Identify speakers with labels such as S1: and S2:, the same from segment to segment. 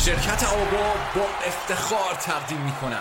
S1: شرکت آبا با افتخار تقدیم می کند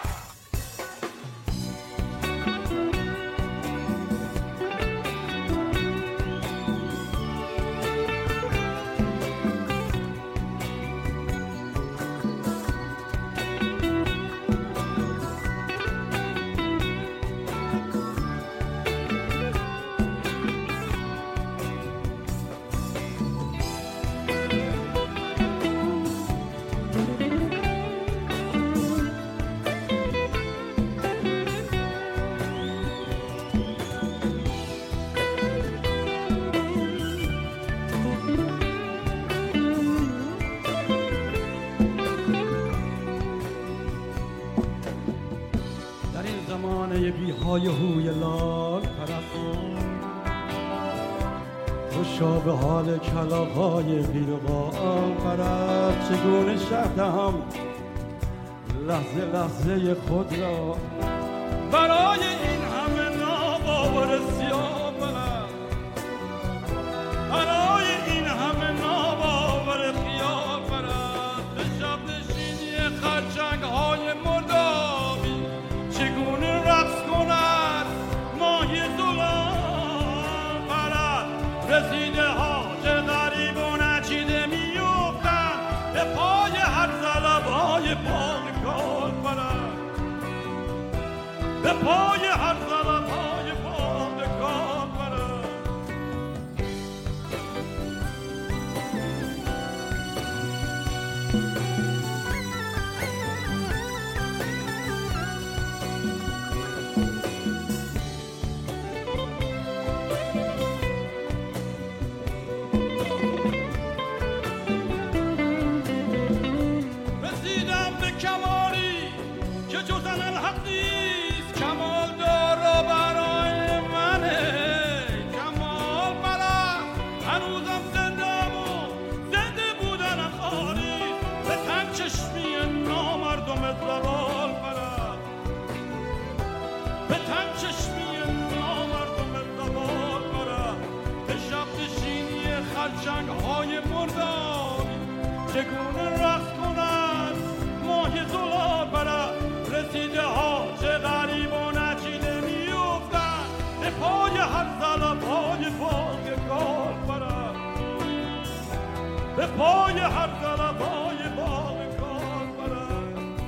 S2: بیهای هوی لال پرستان خوشا به حال کلاغ‌های بیرقان پرست چگونه شهر دهم لحظه لحظه خود را برای این همه ناباور سیاه پرست برای این همه ناباور خیال پرست به شب نشینی خرچنگ‌های مردابی چگونه رقص کند ماهی زلال پرست رسیده ها چه غریب و نچیده میفتن به پای هر طلبای پاکال پرست به پای هر طلبای پاکال پرست خرچنگ‌های مردابی چگونه رقص کند ماهی زلال پرست رسیده ها چه غریب و نچیده میفتن به پای هر طلب‌های پاکال پرست به پای هر طلب‌های پاکال پرست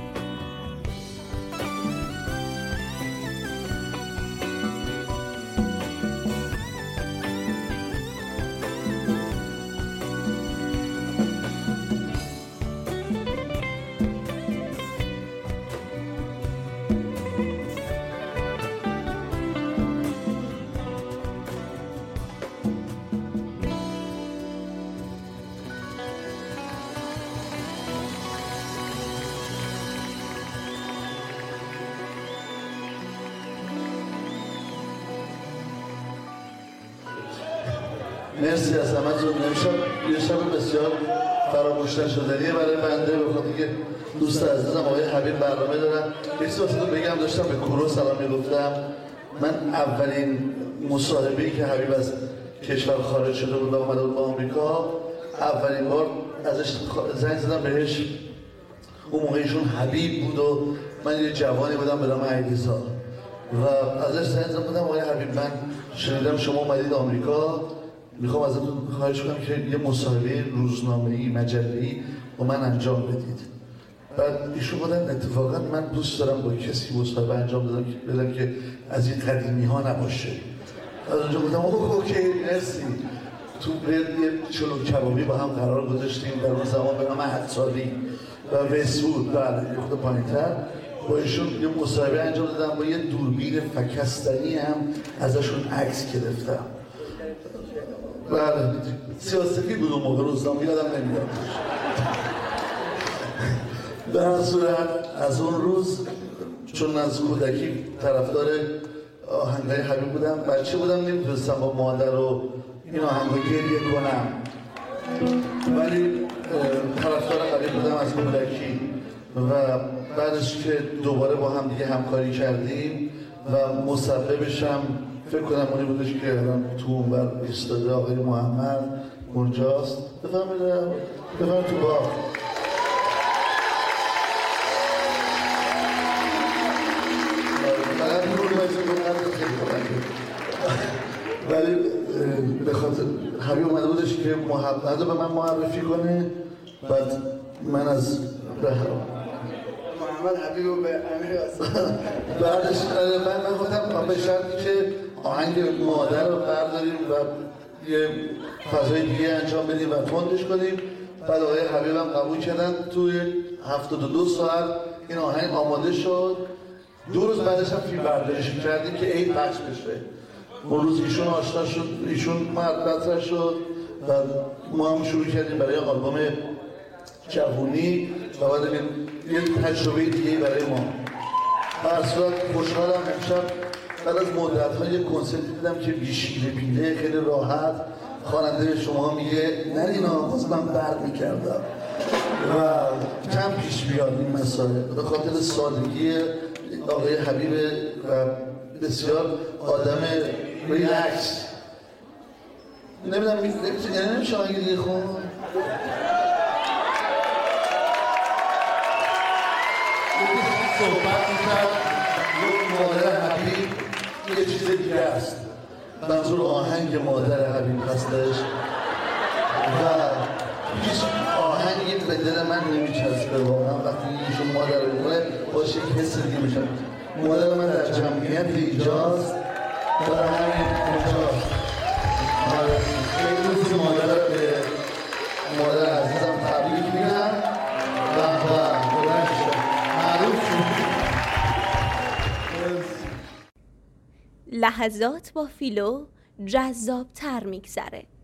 S3: مرسی از همتون. یه شب بسیار فراموش نشدنیه برای بنده به خاطر که دوست عزیزم آقای حبیب برنامه دارن. یه چیزی واسهتون بگم، داشتم به کوروش سلام میگفتم. من اولین مصاحبه‌ای که حبیب از کشور خارج شده بود و اومده بود به آمریکا، اولین بار ازش زنگ زدم بهش. اون موقع ایشون حبیب بود و من یه جوانی بودم به نام علیرضا و ازش زنگ زدم بودم آقای حبیب من شنیدم شما اومدید آمریکا، میخوام ازتون خواهش کنم که یه مصاحبه روزنامه‌ای مجله‌ای با من انجام بدید. بعد ایشون گفتن اتفاقا من دوست دارم با کسی مصاحبه انجام بدم که از این قدیمی‌ها نباشه. از اونجا گفتم اوکی مرسی. تو یه چلو کبابی با هم قرار گذاشتیم در اون زمان به نام حدسالی و وست‌وود، بله یه خود پایین‌تر. با ایشون یه مصاحبه انجام دادم، با یه دوربین فکستنی هم ازشون عکس گرفتم. بله سیاسفید بود اون موقع، روزنامه یادم نمیاد. به هر صورت از اون روز چون از کودکی طرفدار آهنگای حبیب بودم، بچه بودم نمیتونستم با مادر و این آهنگا گریه کنم، ولی طرفدار حبیب بودم از کودکی و بعدش که دوباره با هم دیگه همکاری کردیم و مسببش هم فکر کنم اونی بودش که تو اونور ایستاده آقای محمد اونجاست. بفرمایید تو باغ. ولی به خاطر حبیب اومده بودش که محبت رو به من معرفی کنه. بعد من از
S4: محمد حبیب رو به امیر حسین
S3: بعدش من گفتم به شرطی که آهنگ مادر رو برداریم و یه فضای دیگه انجام بدیم و تندش کنیم. بعد آقای حبیب هم قبول کردن. توی 72 ساعت این آهنگ آماده شد. 2 روز بعدش هم فیلم برداری کردیم که عید پخش بشه. اون روز ایشون آشنا شد، ایشون مطرح شد و ما هم شروع کردیم برای آلبوم جوونی و بعد یه تجربه دیگه برای ما. هر صورت خوشحالم امشب بعد از مدت‌ها یه کنسرت دیدم که بیشیله پیله خیلی راحت خواننده به شما میگه نرینا باز من بر میکردم و کم پیش بیاد این مسائل به خاطر سادگی آقای حبیب و بسیار آدم ریلکس. نمیدونم نمیشه آنگه دیگه خون صحبت میکرد مادر حبیب یه چیز دیگه است. منظور آهنگ مادر حبیب هستش و هیچ آهنگی به دل من نمیچسبه واقعا. وقتی ایشون مادر رو میکنه باشه یک حس دیگه میشه. مادر من در جمعیت اینجاست برای همین اونجاست. خیلی روز مادر رو به مادر عزیزم تبریک میگم و بلند شد معروف شد.
S5: لحظات با فیلو جذاب‌تر میگذره.